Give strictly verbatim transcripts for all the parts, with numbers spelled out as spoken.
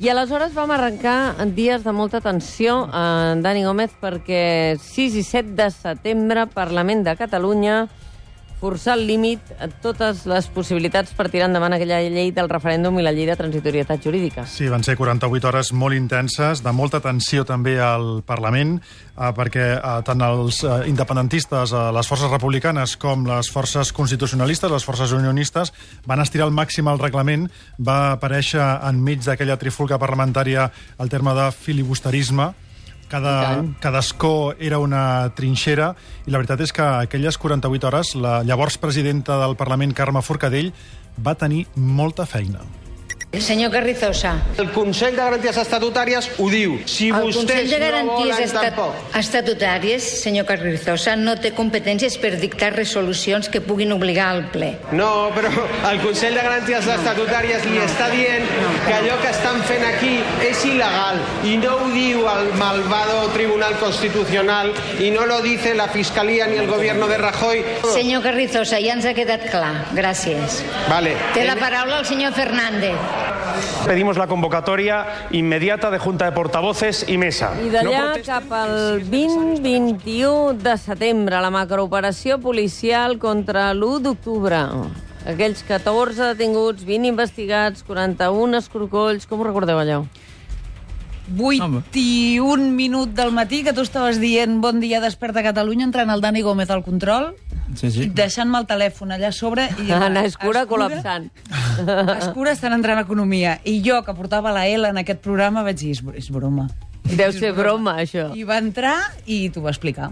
I aleshores vam arrencar en dies de molta tensió a Dani Gómez perquè sis i set de setembre, Parlament de Catalunya, forçar el límit a totes les possibilitats per tirar endavant aquella llei del referèndum i la llei de transitorietat jurídica. Sí, van ser quaranta-vuit hores molt intenses, de molta tensió també al Parlament, eh, perquè eh, tant els eh, independentistes, eh, les forces republicanes, com les forces constitucionalistes, les forces unionistes, van estirar al màxim el reglament. Va aparèixer enmig d'aquella trifulca parlamentària el terme de filibusterisme. Cada, cada escó era una trinxera i la veritat és que aquelles quaranta-vuit hores la llavors presidenta del Parlament, Carme Forcadell, va tenir molta feina. Senyor Carrizosa. El Consell de Garanties Estatutàries ho diu. Si el vostès Consell de Garanties no volen estat tampoc. Estatutàries, senyor Carrizosa, no té competències per dictar resolucions que puguin obligar al ple. No, però el Consell de Garanties Estatutàries li està dient que allò que estan fent aquí és il·legal i no ho diu el malvado Tribunal Constitucional i no lo dice la Fiscalía ni el gobierno de Rajoy. Senyor Carrizosa, ja ens ha quedat clar. Gràcies. Vale. Té la paraula el senyor Fernández. Pedimos la convocatoria inmediata de Junta de Portavoces y Mesa. I d'allà no cap al vint i vint-i-u de setembre, la macrooperació policial contra l'u d'octubre. Aquells catorze detinguts, vint investigats, quaranta-un escorcolls... Com ho recordeu, allò? vuit i un minut del matí, que tu estaves dient bon dia, desperta Catalunya, entrant el Dani Gómez al control, sí, sí. deixant-me el telèfon allà a sobre... I a Escura col·lapsant. A Escura estan entrant a Economia. I jo, que portava la L en aquest programa, vaig dir, és, és broma. Deu ser broma, això. I va entrar i t'ho va explicar.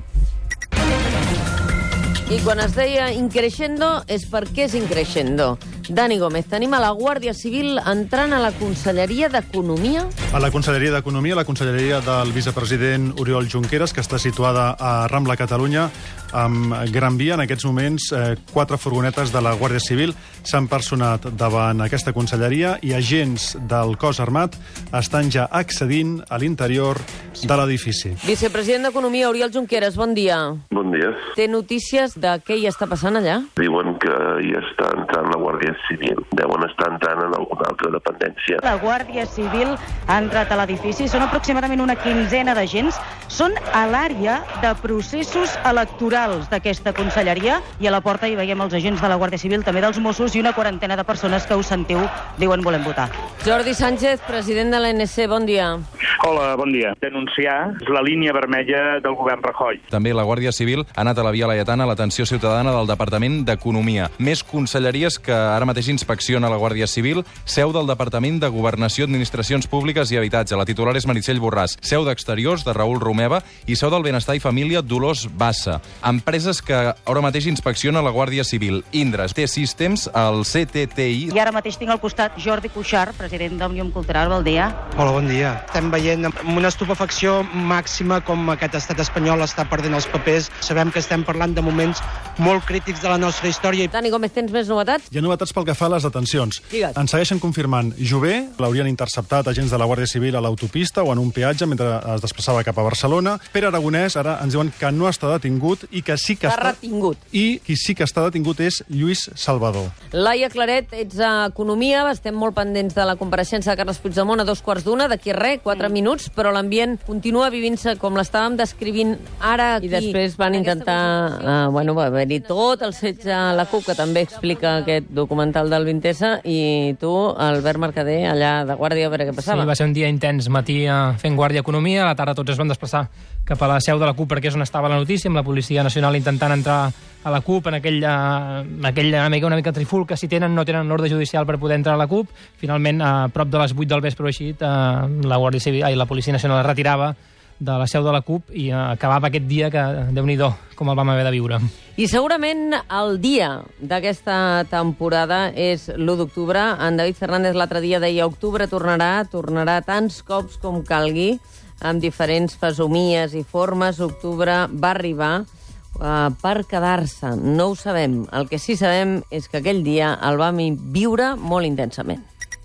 I quan es deia increixendo, és perquè és increixendo. Dani Gómez, tenim a la Guàrdia Civil entrant a la Conselleria d'Economia. A la Conselleria d'Economia, la Conselleria del vicepresident Oriol Junqueras, que està situada a Rambla, Catalunya, amb Gran Via. En aquests moments, eh, quatre furgonetes de la Guàrdia Civil s'han personat davant aquesta conselleria i agents del cos armat estan ja accedint a l'interior de l'edifici. Vicepresident d'Economia, Oriol Junqueras, bon dia. Bon dia. Té notícies de què hi està passant allà? Diuen que hi està entrant la Guàrdia Civil. Deuen estar entrant en alguna altra dependència. La Guàrdia Civil ha entrat a l'edifici. Són aproximadament una quinzena d'agents. Són a l'àrea de processos electorals d'aquesta conselleria i a la porta hi veiem els agents de la Guàrdia Civil, també dels Mossos, i una quarantena de persones que us sentiu, diuen volem votar. Jordi Sánchez, president de l'A N C, bon dia. Hola, bon dia. Denunciar la línia vermella del govern Rajoy. També la Guàrdia Civil ha anat a la Via Laietana a l'atenció ciutadana del Departament d'Economia. Més conselleries que ara mateix inspecciona la Guàrdia Civil. Seu del Departament de Governació, Administracions Públiques i Habitatge. La titular és Meritxell Borràs. Seu d'Exteriors, de Raül Romeva. I seu del Benestar i Família, Dolors Bassa. Empreses que ara mateix inspecciona la Guàrdia Civil. Indra, T-Systems, el C T T I... I ara mateix tinc al costat Jordi Cuixart, president d'Òmnium Cultural. Bon dia. Hola, bon dia. Estem veient amb una estupefacció màxima com aquest estat espanyol està perdent els papers. Sabem que estem parlant de moments molt crítics de la nostra història. Dani Gómez, tens més novetats? Hi ha novetats pel que fa a les detencions. Digue't. Ens segueixen confirmant Jové, l'haurien interceptat agents de la Guàrdia Civil a l'autopista o en un peatge mentre es desplaçava cap a Barcelona. Pere Aragonès, ara ens diuen que no està detingut i que sí que està... retingut. I qui sí que està detingut és Lluís Salvador. Laia Claret, ets a Economia, estem molt pendents de la compareixença de Carles Puigdemont a dos quarts d'una, d'aquí res, quatre minuts, però l'ambient continua vivint-se com l'estàvem descrivint ara aquí. I després van intentar... Uh, bueno, va haver-hi tot el setge a la CUP, que també explica aquest documental del vint essa, i tu, Albert Mercader, allà de guàrdia, a veure què passava. Sí, va ser un dia intens, matí fent guàrdia Economia, a la tarda tots es van desplaçar cap a la seu de la CUP, perquè és on estava la notícia, amb la Policia Nacional intentant entrar a la CUP en aquell, uh, aquell una, mica, una mica triful que si tenen no tenen l'ordre judicial per poder entrar a la CUP. Finalment, a prop de les vuit del vespre o així, uh, la Guàrdia Civil, ai, la Policia Nacional es retirava de la seu de la CUP i uh, acabava aquest dia que, Déu-n'hi-do, com el vam haver de viure. I segurament el dia d'aquesta temporada és l'u d'octubre. En David Fernández l'altre dia deia octubre tornarà, tornarà tants cops com calgui, amb diferents fesomies i formes. Octubre va arribar uh, per quedar-se. No ho sabem. El que sí sabem és que aquell dia el vam viure molt intensament.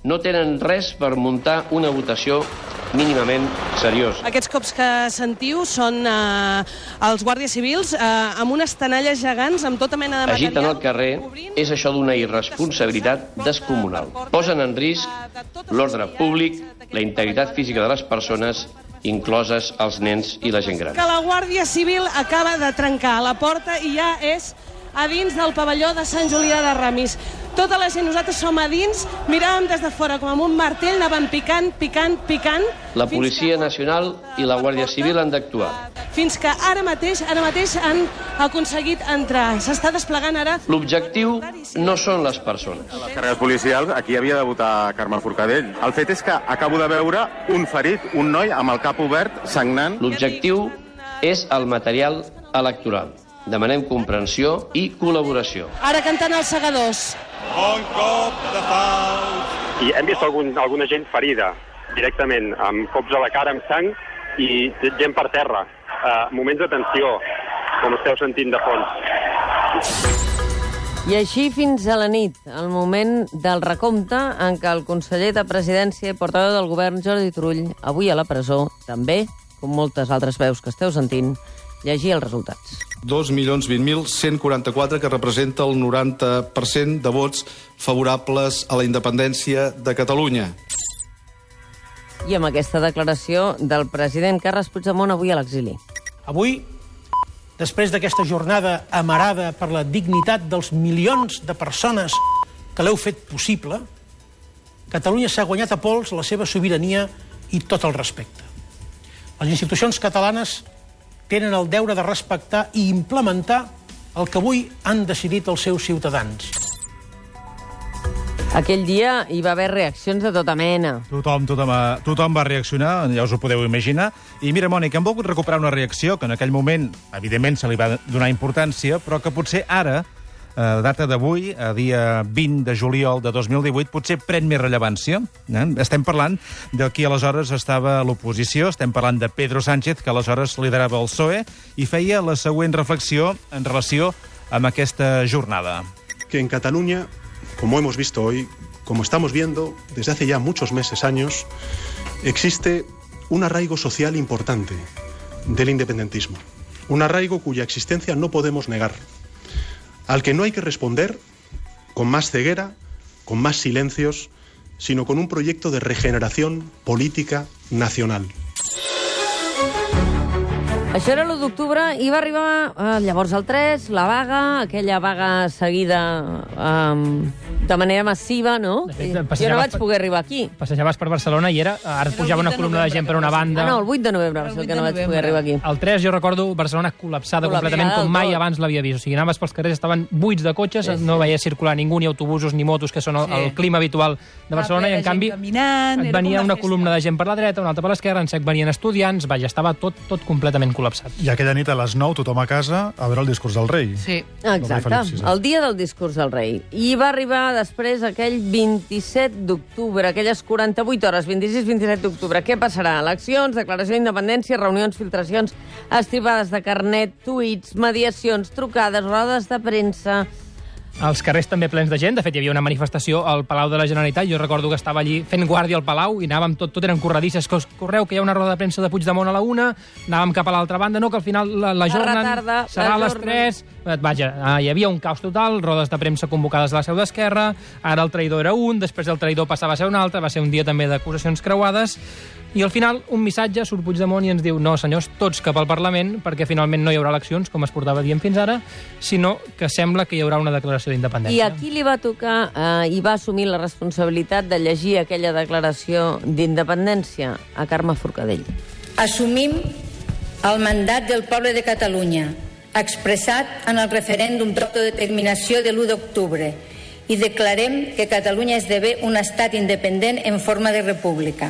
no tenen res per muntar una votació mínimament seriós. Aquests cops que sentiu són eh, els guàrdies civils eh, amb unes tenalles gegants, amb tota mena de material. Agiten al carrer és això d'una irresponsabilitat descomunal. Posen en risc l'ordre públic, la integritat física de les persones, incloses els nens i la gent gran. Que la Guàrdia Civil acaba de trencar la porta i ja és a dins del pavelló de Sant Julià de Ramis. Tota la gent, nosaltres som a dins, miràvem des de fora com amb un martell, anàvem picant, picant, picant. La Policia Nacional i la Guàrdia Civil han d'actuar. Fins que ara mateix, ara mateix han aconseguit entrar. S'està desplegant ara... L'objectiu no són les persones. A les carreres policials, aquí havia de votar Carme Forcadell. El fet és que acabo de veure un ferit, un noi amb el cap obert, sagnant. L'objectiu és el material electoral. Demanem comprensió i col·laboració. Ara cantant els segadors. Un cop de falç. I hem vist algun, alguna gent ferida, directament, amb cops a la cara, amb sang, i gent per terra. Uh, moments de tensió, com esteu sentint de fons. I així fins a la nit, el moment del recompte en què el conseller de Presidència i portaveu del govern, Jordi Turull, avui a la presó, també, com moltes altres veus que esteu sentint, llegir els resultats. dos milions vint mil cent quaranta-quatre, que representa el noranta per cent de vots favorables a la independència de Catalunya. I amb aquesta declaració del president Carles Puigdemont avui a l'exili. Avui, després d'aquesta jornada amarada per la dignitat dels milions de persones que l'heu fet possible, Catalunya s'ha guanyat a pols la seva sobirania i tot el respecte. Les institucions catalanes tenen el deure de respectar i implementar el que avui han decidit els seus ciutadans. Aquell dia hi va haver reaccions de tota mena. Tothom, tothom, tothom va reaccionar, ja us ho podeu imaginar. I mira, Mònica, hem volgut recuperar una reacció que en aquell moment, evidentment, se li va donar importància, però que potser ara, a data d'avui, a dia vint de juliol de dos mil divuit, potser pren més rellevància. Eh? Estem parlant de qui aleshores estava a l'oposició, estem parlant de Pedro Sánchez, que aleshores liderava el P S O E, i feia la següent reflexió en relació amb aquesta jornada. Que en Cataluña, como hemos visto hoy, como estamos viendo desde hace ya muchos meses, años, existe un arraigo social importante del independentismo. Un arraigo cuya existencia no podemos negar, al que no hay que responder con más ceguera, con más silencios, sino con un proyecto de regeneración política nacional. Això era l'u d'octubre i va arribar eh, llavors el tres, la vaga, aquella vaga seguida eh, de manera massiva, no? fet, jo no vaig poder arribar aquí. Passejaves per Barcelona i era, ara et pujava una columna de gent per una banda. Ah, no, el vuit de novembre va ser el que no vaig poder arribar aquí. El tres, jo recordo Barcelona col·lapsada, col·lapsada completament, com mai tot. Abans l'havia vist. O sigui, anaves pels carrers, estaven buits de cotxes, sí, sí. No veies circular ningú, ni autobusos, ni motos, que són el, sí. el clima habitual de Barcelona, i en canvi caminant, et venia una, una columna de gent per la dreta, una altra per l'esquerra, en sec venien estudiants, vaja, estava tot, tot completament col·lapsat. I aquella nit a les nou, tothom a casa, a veure el discurs del rei. Sí. Exacte, el dia del discurs del rei. I va arribar després aquell vint-i-set d'octubre, aquelles quaranta-vuit hores, vint-i-sis vint-i-set d'octubre. Què passarà? Eleccions, declaració d'independència, reunions, filtracions, estripades de carnet, tuits, mediacions, trucades, rodes de premsa... Els carrers també plens de gent. De fet, hi havia una manifestació al Palau de la Generalitat. Jo recordo que estava allí fent guàrdia al Palau i anàvem tot, tot eren corredisses. Que us correu que hi ha una roda de premsa de Puigdemont a la una, anàvem cap a l'altra banda, no, que al final la, la jornen, serà a les tres... Vaja, hi havia un caos total, rodes de premsa convocades a la seu d'Esquerra, ara el traïdor era un, després el traïdor passava a ser un altre, va ser un dia també d'acusacions creuades, i al final un missatge surt Puigdemont i ens diu no, senyors, tots cap al Parlament, perquè finalment no hi haurà eleccions, com es portava dient fins ara, sinó que sembla que hi haurà una declaració d'independència. I a qui li va tocar eh, i va assumir la responsabilitat de llegir aquella declaració d'independència? A Carme Forcadell. Assumim el mandat del poble de Catalunya, expressat en el referèndum d'autodeterminació de l'u d'octubre, i declarem que Catalunya esdevé un estat independent en forma de república.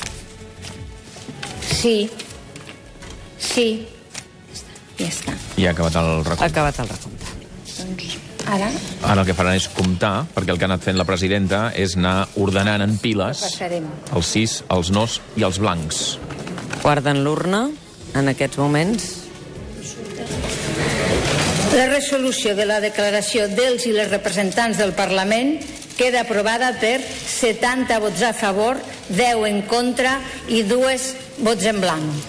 Sí. Sí. Ja està. I ha acabat el recompte. Ha acabat el recompte. Doncs ara... Ara el que faran és comptar, perquè el que ha anat fent la presidenta és anar ordenant en piles Passarem. els sís, els nos i els blancs. Guarden l'urna en aquests moments. La resolució de la declaració dels i les representants del Parlament queda aprovada per setanta vots a favor, deu en contra i dos vots en blanc.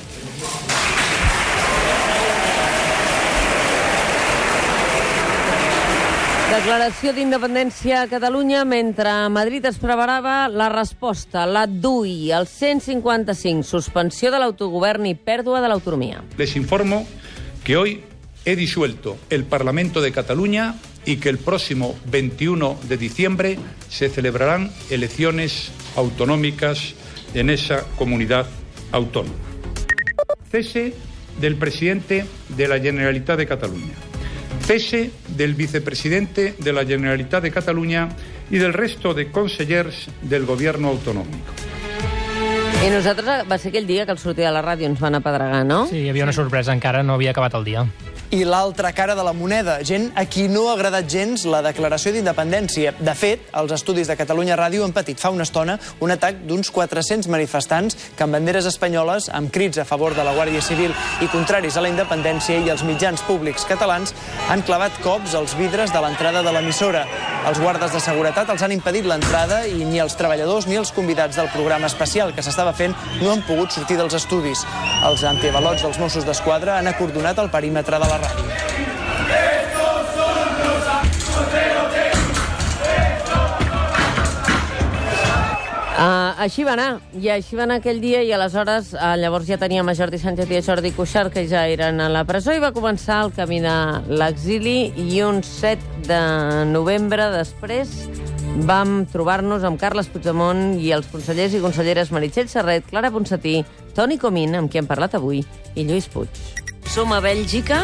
Declaració d'independència a Catalunya mentre a Madrid es preparava la resposta, la D U I, el cent cinquanta-cinc, suspensió de l'autogovern i pèrdua de l'autonomia. Les informo que hoy he disuelto el Parlamento de Cataluña y que el próximo veintiuno de diciembre se celebrarán elecciones autonómicas en esa comunidad autónoma. Cese del presidente de la Generalitat de Cataluña. Cese del vicepresidente de la Generalitat de Cataluña y del resto de consellers del gobierno autonómico. I nosaltres va ser aquell dia que al sortir de la ràdio ens van apedregar, no? Sí, hi havia una sorpresa, encara no havia acabat el dia. I l'altra cara de la moneda, gent a qui no ha agradat gens la declaració d'independència. De fet, els estudis de Catalunya Ràdio han patit fa una estona un atac d'uns quatre-cents manifestants que amb banderes espanyoles, amb crits a favor de la Guàrdia Civil i contraris a la independència i els mitjans públics catalans, han clavat cops als vidres de l'entrada de l'emissora. Els guardes de seguretat els han impedit l'entrada i ni els treballadors ni els convidats del programa especial que s'estava fent no han pogut sortir dels estudis. Els antiavalots dels Mossos d'Esquadra han acordonat el perímetre de la ràdio. Uh, així va anar, i així va anar aquell dia, i aleshores uh, llavors ja teníem a Jordi Sánchez i a Jordi Cuixart, que ja eren a la presó, i va començar el camí de l'exili, i un set de novembre després vam trobar-nos amb Carles Puigdemont i els consellers i conselleres Meritxell Serret, Clara Ponsatí, Toni Comín, amb qui hem parlat avui, i Lluís Puig. Som a Bèlgica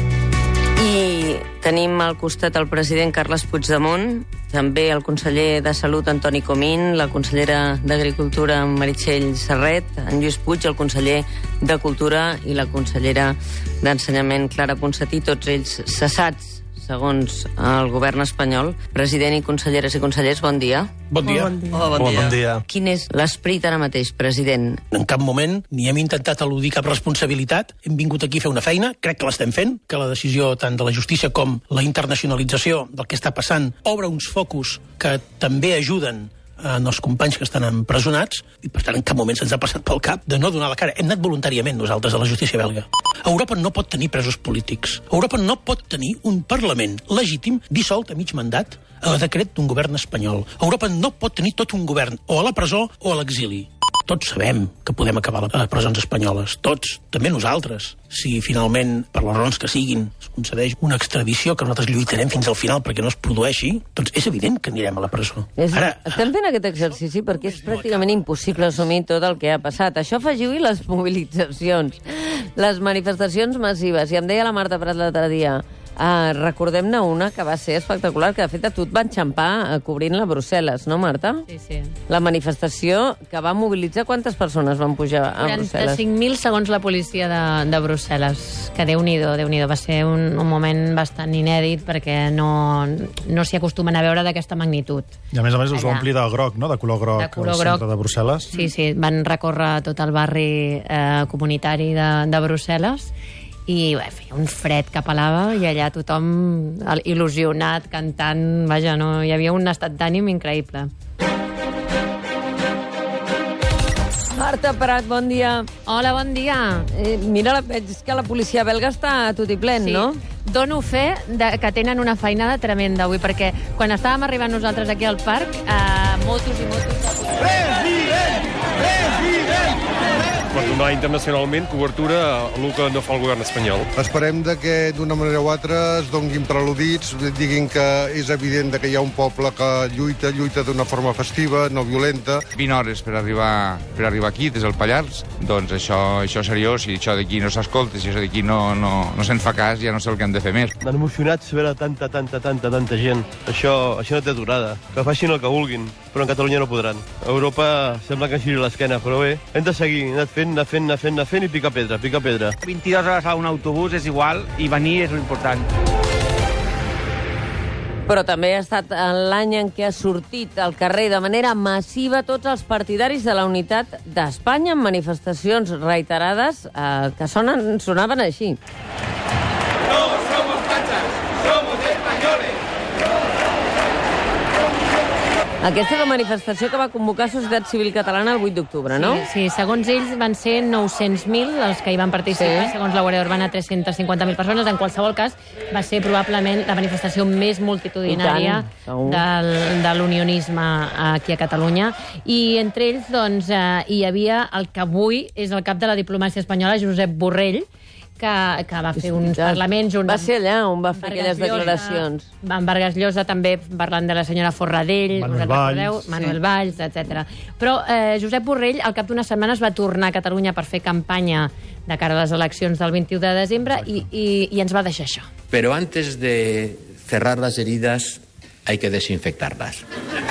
i tenim al costat el president Carles Puigdemont, també el conseller de Salut Antoni Comín, la consellera d'Agricultura Meritxell Serret, en Lluís Puig, el conseller de Cultura i la consellera d'Ensenyament Clara Ponsatí, tots ells cessats segons el govern espanyol. President i conselleres i consellers, bon dia. Bon dia. Bon dia. Hola, bon dia. Bon dia. Quin és l'esperit ara mateix, president? En cap moment ni hem intentat eludir cap responsabilitat. Hem vingut aquí a fer una feina, crec que l'estem fent, que la decisió tant de la justícia com la internacionalització del que està passant obre uns focus que també ajuden en els companys que estan empresonats, i per tant en cap moment se'ns ha passat pel cap de no donar la cara. Hem anat voluntàriament nosaltres a la justícia belga. Europa no pot tenir presos polítics. Europa no pot tenir un Parlament legítim dissolt a mig mandat a decret d'un govern espanyol. Europa no pot tenir tot un govern o a la presó o a l'exili. Tots sabem que podem acabar a les presons espanyoles. Tots, també nosaltres. Si finalment, per les raons que siguin, es concedeix una extradició que nosaltres lluitarem fins al final perquè no es produeixi, doncs és evident que anirem a la presó. És, Ara... Estem fent aquest exercici perquè és pràcticament impossible assumir tot el que ha passat. Això afegiu-hi les mobilitzacions, les manifestacions massives. I em deia la Marta Prat l'altre dia, Uh, recordem-ne una que va ser espectacular, que de fet a tu et van xampar uh, cobrint-la a Brussel·les, no, Marta? Sí, sí. La manifestació que va mobilitzar, quantes persones van pujar a Brussel·les? quaranta-cinc mil segons la policia de, de Brussel·les, que Déu-n'hi-do, Déu-n'hi-do. Va ser un, un moment bastant inèdit perquè no, no s'hi acostumen a veure d'aquesta magnitud. I a més a més us va omplir de groc, no?, de color groc, de color al centre groc. de Brussel·les. Sí, sí, van recórrer tot el barri eh, comunitari de, de Brussel·les i bé, feia un fred que pelava i allà tothom il·lusionat, cantant, vaja, no, hi havia un estat d'ànim increïble. Marta Prat, bon dia. Hola, bon dia. Eh, mira, veig que la policia belga està a tot i plen, sí. no? Dono fe de, que tenen una feinada tremenda avui, perquè quan estàvem arribant nosaltres aquí al parc, eh, motos i motos de policia. President! President! Per donar internacionalment cobertura a el que no fa el govern espanyol. Esperem de que d'una manera o altra es donguin preludits, diguin que és evident que hi ha un poble que lluita, lluita d'una forma festiva, no violenta. vint hores per arribar, per arribar aquí, des del Pallars, doncs això, això és seriós, si això d'aquí no s'escolta, si això d'aquí no, no, no se'n fa cas, ja no sé el que hem de fer més. Estan emocionats veure tanta, tanta, tanta, tanta gent. Això, això no té aturada. Que facin el que vulguin, però en Catalunya no podran. A Europa sembla que giri l'esquena, però bé, hem de seguir, hem de fer anar fent, anar fent, anar fent i picar pedra, picar pedra. vint-i-dues hores a un autobús és igual i venir és l'important. Però també ha estat l'any en què ha sortit al carrer de manera massiva tots els partidaris de la unitat d'Espanya en manifestacions reiterades eh, que sonen, sonaven així. No somos fachas, somos españoles. Aquesta és la manifestació que va convocar Societat Civil Catalana el vuit d'octubre, no? Sí, sí, segons ells van ser nou-cents mil els que hi van participar, sí. Segons la Guàrdia Urbana tres-cents cinquanta mil persones. En qualsevol cas, va ser probablement la manifestació més multitudinària del, de l'unionisme aquí a Catalunya. I entre ells, doncs, eh, hi havia el que avui és el cap de la diplomàcia espanyola, Josep Borrell, que, que va fer uns parlaments... Un va ser allà on va fer aquelles declaracions. En Vargas Llosa, també parlant de la senyora Forradell, Manuel Valls, Manuel sí. Valls, etcètera. Però eh, Josep Borrell, al cap d'unes setmanes, va tornar a Catalunya per fer campanya de cara a les eleccions del vint-i-u de desembre i, i, i ens va deixar això. Pero antes de cerrar las heridas hay que desinfectarlas.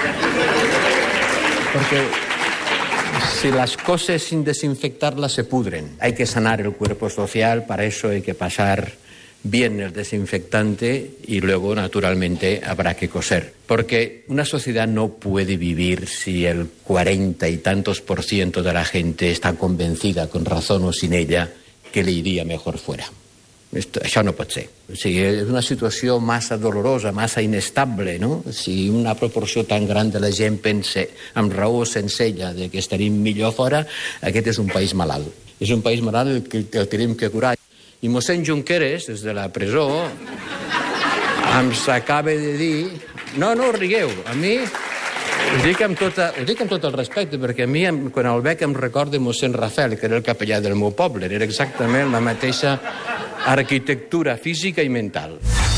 Porque si las cosas sin desinfectarlas se pudren, hay que sanar el cuerpo social, para eso hay que pasar bien el desinfectante y luego, naturalmente, habrá que coser. Porque una sociedad no puede vivir si el cuarenta y tantos por ciento de la gente está convencida, con razón o sin ella, que le iría mejor fuera. Esto, això no pot ser. O sigui, és una situació massa dolorosa, massa inestable, no? Si una proporció tan gran de la gent pensa, amb raó senzilla, de que estaríem millor fora, aquest és un país malalt. És un país malalt el que el tenim que curar. I mossèn Junqueras, des de la presó, ens acaba de dir... No, no rigueu, a mi... Ho dic, amb tota, ho dic amb tot el respecte, perquè a mi, quan el veig, em recorda mossèn Rafel, que era el capellà del meu poble. Era exactament la mateixa arquitectura física i mental.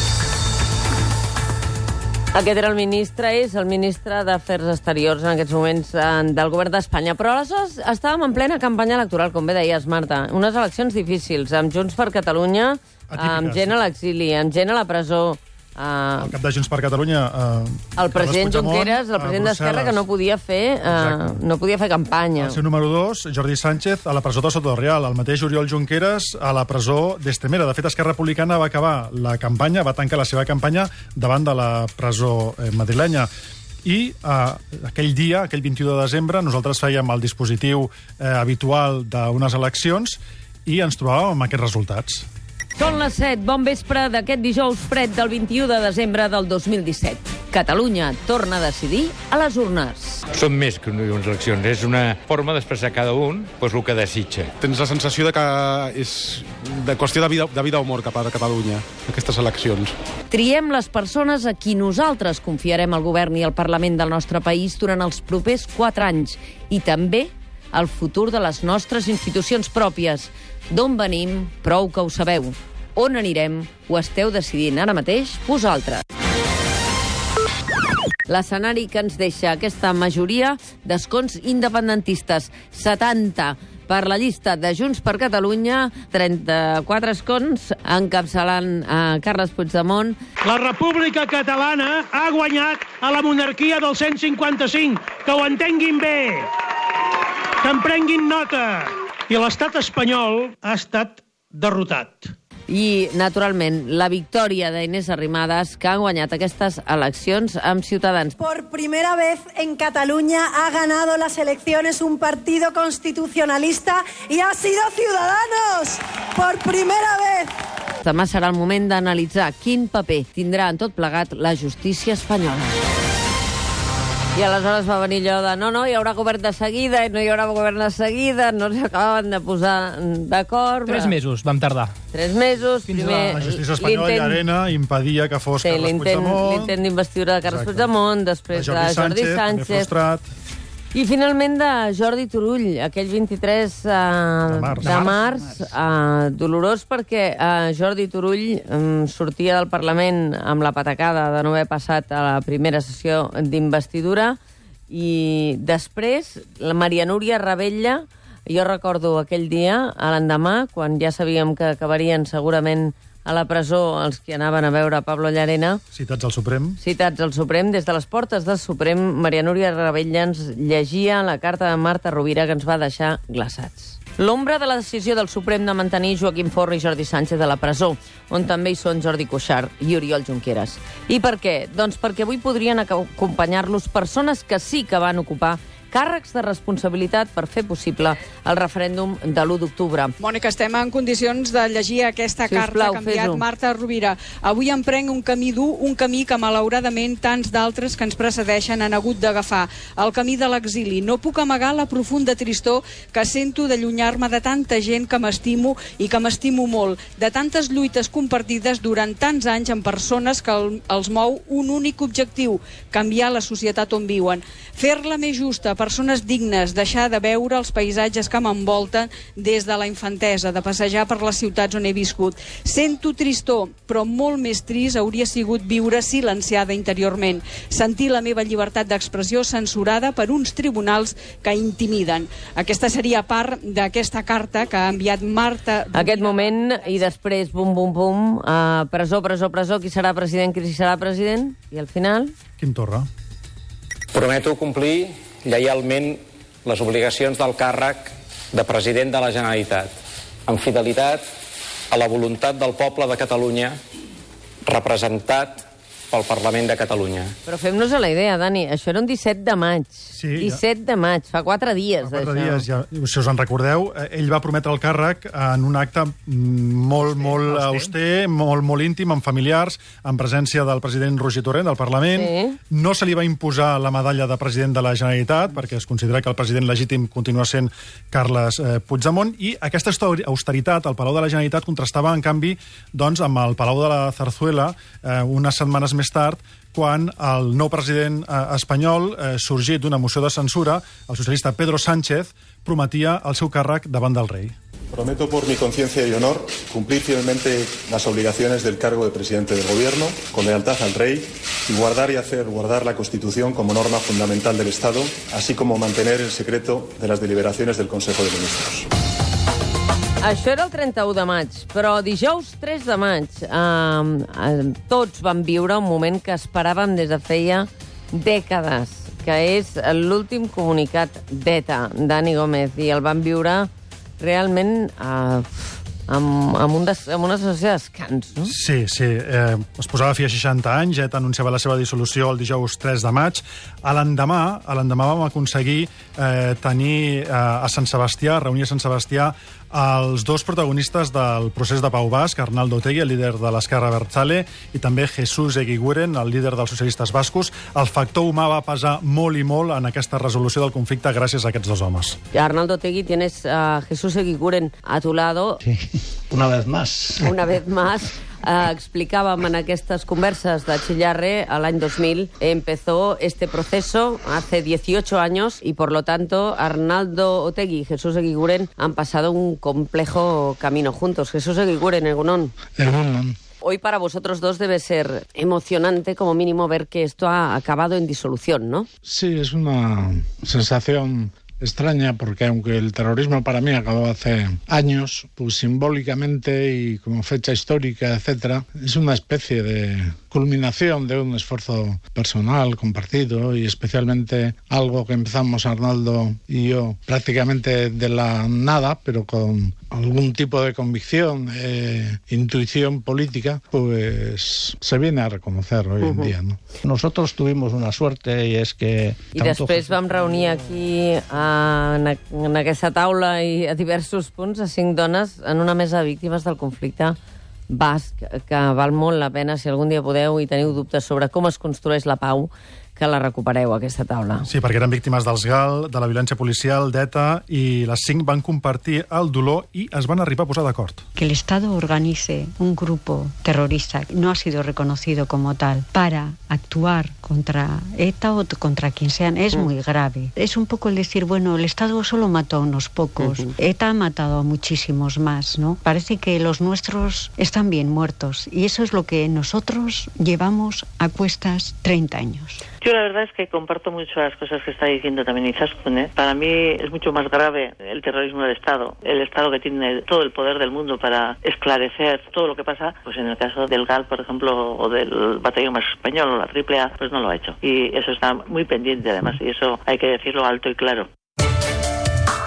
Aquest era el ministre, és el ministre d'Afers Exteriors en aquests moments del govern d'Espanya. Però aleshores estàvem en plena campanya electoral, com bé deies, Marta. Unes eleccions difícils, amb Junts per Catalunya, amb gent a l'exili, amb gent a la presó. Uh, el cap de Junts per Catalunya... Uh, el president Junqueras, el president d'Esquerra, que no podia fer uh, no podia fer campanya. El seu número dos, Jordi Sánchez, a la presó de Soto Real. El mateix Oriol Junqueras a la presó d'Estemera. De fet, Esquerra Republicana va acabar la campanya, va tancar la seva campanya davant de la presó eh, madrilenya. I eh, aquell dia, aquell vint-i-u de desembre, nosaltres fèiem el dispositiu eh, habitual d'unes eleccions i ens trobàvem amb aquests resultats. Són les set, bon vespre d'aquest dijous fred del vint-i-u de desembre del dos mil disset. Catalunya torna a decidir a les urnes. Són més que unes eleccions, és una forma d'expressar cada un pues, el que desitja. Tens la sensació de que és de qüestió de vida, de vida o mort cap a Catalunya, aquestes eleccions. Triem les persones a qui nosaltres confiarem al govern i al Parlament del nostre país durant els propers quatre anys i també el futur de les nostres institucions pròpies. D'on venim, prou que ho sabeu. On anirem, ho esteu decidint ara mateix vosaltres. L'escenari que ens deixa aquesta majoria d'escons independentistes, setanta per la llista de Junts per Catalunya, trenta-quatre escons encapçalant a Carles Puigdemont. La República Catalana ha guanyat a la monarquia del cent cinquanta-cinc. Que ho entenguin bé, que en prenguin nota. I l'estat espanyol ha estat derrotat. I, naturalment, la victòria d'Inés Arrimadas, que ha guanyat aquestes eleccions amb Ciutadans. Por primera vez en Cataluña ha ganado las elecciones un partido constitucionalista y ha sido Ciudadanos. Por primera vez. Demà serà el moment d'analitzar quin paper tindrà en tot plegat la justícia espanyola. I aleshores va venir allò de no, no, hi haurà govern de seguida, no hi haurà govern de seguida, no s'acabaven de posar d'acord. Tres mesos vam tardar. Tres mesos. Fins primer, la justícia espanyola i Arena impedia que fos sí, Carles Puigdemont. L'intent d'investidura de Carles Exacte. Puigdemont, després de Jordi, de Jordi Sánchez. Sánchez frustrat. I finalment de Jordi Turull, aquell vint-i-tres uh, de març, de març uh, dolorós perquè uh, Jordi Turull um, sortia del Parlament amb la patacada de no haver passat a la primera sessió d'investidura i després la Maria Núria Ravella, jo recordo aquell dia, a l'endemà, quan ja sabíem que acabarien segurament a la presó els que anaven a veure Pablo Llarena. Citats al Suprem. Citats al Suprem. Des de les portes del Suprem, Maria Núria Ravella ens llegia la carta de Marta Rovira que ens va deixar glaçats. L'ombra de la decisió del Suprem de mantenir Joaquim Forn i Jordi Sánchez a la presó, on també hi són Jordi Cuixart i Oriol Junqueras. I per què? Doncs perquè avui podrien acompanyar-los persones que sí que van ocupar càrrecs de responsabilitat per fer possible el referèndum de l'u d'octubre. Mònica, estem en condicions de llegir aquesta Sisplau, carta que ha enviat Marta Rovira. Avui emprenc un camí dur, un camí que malauradament tants d'altres que ens precedeixen han hagut d'agafar. El camí de l'exili. No puc amagar la profunda tristor que sento d'allunyar-me de tanta gent que m'estimo i que m'estimo molt, de tantes lluites compartides durant tants anys amb persones que el, els mou un únic objectiu, canviar la societat on viuen. Fer-la més justa, persones dignes, deixar de veure els paisatges que m'envolten des de la infantesa, de passejar per les ciutats on he viscut. Sento tristor, però molt més trist hauria sigut viure silenciada interiorment, sentir la meva llibertat d'expressió censurada per uns tribunals que intimiden. Aquesta seria part d'aquesta carta que ha enviat Marta Rovira. Aquest moment, i després, bum, bum, bum, uh, presó, presó, presó, qui serà president, qui serà president, i al final... Quim Torra. Prometo complir lleialment les obligacions del càrrec de president de la Generalitat, amb fidelitat a la voluntat del poble de Catalunya, representat pel Parlament de Catalunya. Però fem-nos a la idea, Dani, això era un disset de maig. Sí, disset de maig, fa quatre dies. Fa quatre dies, ja, si us en recordeu, ell va prometre el càrrec en un acte molt, molt auster, molt, molt íntim, amb familiars, en presència del president Roger Torrent, del Parlament. Sí. No se li va imposar la medalla de president de la Generalitat, perquè es considera que el president legítim continua sent Carles eh, Puigdemont, i aquesta austeritat al Palau de la Generalitat contrastava, en canvi, doncs, amb el Palau de la Zarzuela, eh, unes setmanes més tard, quan el nou president eh, espanyol, eh, sorgit d'una moció de censura, el socialista Pedro Sánchez, prometia el seu càrrec davant del rei. Prometo por mi conciencia y honor cumplir fielmente las obligaciones del cargo de presidente del Gobierno, con lealtad al rey, y guardar y hacer guardar la Constitución como norma fundamental del Estado, así como mantener el secreto de las deliberaciones del Consejo de Ministros. Això era el trenta-u de maig, però dijous tres de maig eh, eh, tots vam viure un moment que esperàvem des de feia dècades, que és l'últim comunicat d'ETA, Dani Gómez, i el vam viure realment eh, amb, amb, un des, amb una sensació de descans, no? Sí, sí. Eh, es posava fi a seixanta anys, ETA anunciava la seva dissolució el dijous tres de maig. A l'endemà, a l'endemà vam aconseguir eh, tenir eh, a Sant Sebastià, reunir a Sant Sebastià, els dos protagonistes del procés de Pau Basc, Arnaldo Otegi, el líder de l'Esquerra Abertzale, i també Jesús Eguiguren, el líder dels socialistes bascos. El factor humà va pesar molt i molt en aquesta resolució del conflicte gràcies a aquests dos homes. Arnaldo Otegi, tienes a Jesús Eguiguren a tu lado. Sí, una vez más. Una vez más. Uh, explicàvem en aquestes converses de Chillarre, l'any dos mil, empezó este proceso hace dieciocho años y, por lo tanto, Arnaldo Otegi y Jesús Eguiguren han pasado un complejo camino juntos. Jesús Eguiguren, Egunon. Egunon. Hoy para vosotros dos debe ser emocionante, como mínimo, ver que esto ha acabado en disolución, ¿no? Sí, es una sensación extraña, porque aunque el terrorismo para mí acabó hace años, pues simbólicamente y como fecha histórica, etcétera, es una especie de culminación de un esfuerzo personal, compartido, y especialmente algo que empezamos Arnaldo y yo prácticamente de la nada, pero con algún tipo de convicción, eh, intuición política, pues se viene a reconocer hoy en uh-huh. día, ¿no? Nosotros tuvimos una suerte y es que... I després vam reunir aquí a, en, en aquesta taula i a diversos punts a cinc dones en una mesa de víctimes del conflicte basc, que val molt la pena, si algun dia podeu i teniu dubtes sobre com es construeix la pau, que la recupereu, aquesta taula. Sí, perquè eren víctimes dels GAL, de la violència policial, d'ETA, i les cinc van compartir el dolor i es van arribar a posar d'acord. Que el Estado organice un grupo terrorista no ha sido reconocido como tal para actuar contra ETA o contra quien sean es mm. muy grave. Es un poco el decir, bueno, el Estado solo mató a unos pocos, mm-hmm. ETA ha matado a muchísimos más, ¿no? Parece que los nuestros están bien muertos y eso es lo que nosotros llevamos a cuestas treinta años. Yo la verdad es que comparto mucho las cosas que está diciendo también Izaskun, ¿eh? Para mí es mucho más grave el terrorismo del Estado. El Estado que tiene todo el poder del mundo para esclarecer todo lo que pasa, pues en el caso del GAL, por ejemplo, o del Batallón Más Español o la Triple A, pues no lo ha hecho. Y eso está muy pendiente además, y eso hay que decirlo alto y claro.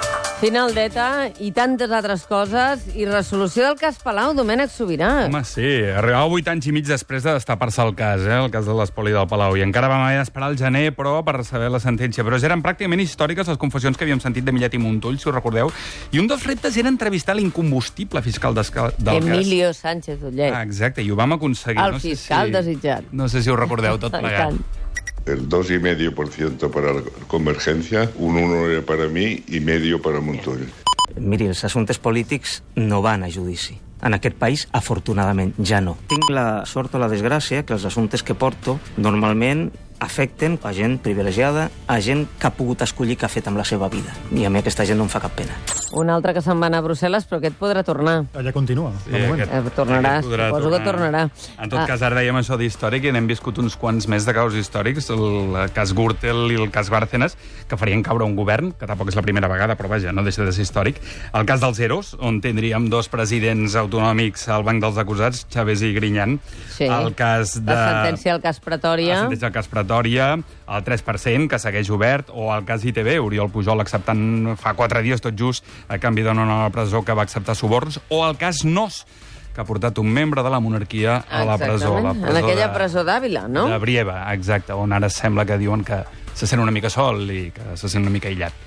Final d'ETA i tantes altres coses. I resolució del cas Palau, Domènec Sobirà. Home, sí. Arribava vuit anys i mig després de destapar-se el cas, eh? el cas de l'espoli del Palau. I encara vam haver d'esperar al gener, però, per saber la sentència. Però eren pràcticament històriques les confessions que havíem sentit de Millet i Montull, si us recordeu. I un dels reptes era entrevistar l'incombustible fiscal del cas. Emilio Sánchez Ullé. Ah, exacte, i ho vam aconseguir. El no fiscal sé si... desitjat. No sé si ho recordeu tot plegat. El dos coma cinco por ciento para la Convergencia, un uno para mí y medio para Montull. Miri, els assumptes polítics no van a judici. En aquest país, afortunadament, ja no. Tinc la sort o la desgràcia que els assumptes que porto normalment afecten a gent privilegiada, a gent que ha pogut escollir què ha fet amb la seva vida. I a mi aquesta gent no em fa cap pena. Un altre que se'n va anar a Brussel·les, però aquest podrà tornar. Allà continua. Sí, aquest, eh, tornarà, aquest suposo que tornarà. En tot ah. cas, ara dèiem això d'històric i n'hem viscut uns quants més de casos històrics, el cas Gürtel i el cas Bárcenas, que farien caure un govern, que tampoc és la primera vegada, però vaja, no deixa de ser històric. El cas dels Eros, on tindríem dos presidents autonòmics al banc dels acusats, Chávez i Griñán. Sí. El cas de... La sentència del cas Pretòria. La sentència del cas Pretòria, el tres per cent, que segueix obert, o el cas I T V, Oriol Pujol acceptant fa quatre dies tot just a canvi d'una nova presó que va acceptar suborns, o el cas Nos, que ha portat un membre de la monarquia a la presó. La presó en aquella de, presó d'Àvila, no? De Brieva, exacte, on ara sembla que diuen que se sent una mica sol i que se sent una mica aïllat.